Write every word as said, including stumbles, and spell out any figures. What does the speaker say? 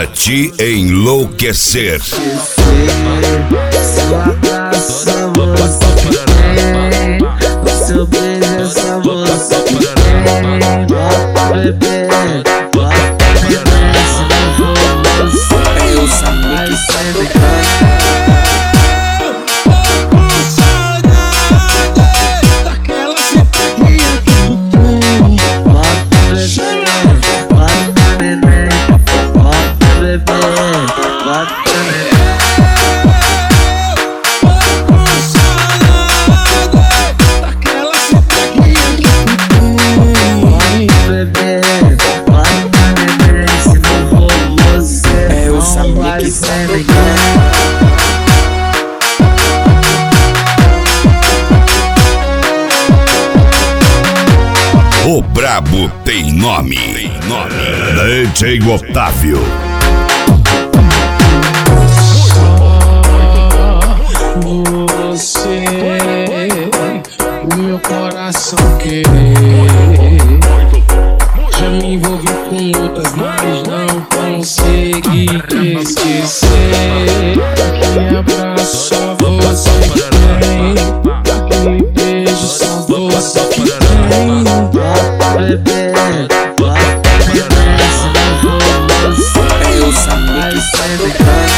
para te enlouquecer. Seu abraço só você tem, o seu beijo é só você tem. Bota bebê, bota bebê, se não for você, eu sabia que sempre daquela sentadinha que tu tem. bota bebê, bota bebê, bota bebê, bota bebê. O brabo tem nome, tem nome. D J Otávio. Você, o meu coração quer. Já me envolvi com outras, mas não consegui esquecer. Aquele abraço só você tem, aquele beijo só você tem. Bota bebê, bota bebê, se não for você, eu sabia que sempre